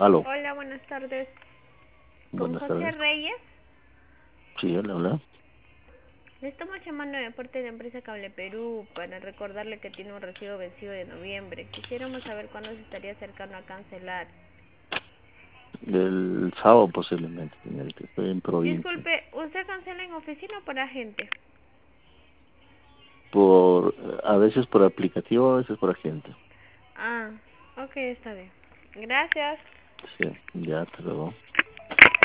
Aló, Hola, buenas tardes. Con buenas José tardes. Reyes. Sí, él habla. Le estamos llamando de parte de la empresa Cable Perú para recordarle que tiene un recibo vencido de noviembre. Quisiéramos saber cuándo se estaría acercando a cancelar. El sábado posiblemente, señorita. Estoy en provincia. Disculpe, ¿usted cancela en oficina o por agente? A veces por aplicativo, a veces por agente. Ah, ok, está bien. Gracias. Sí, ya te luego.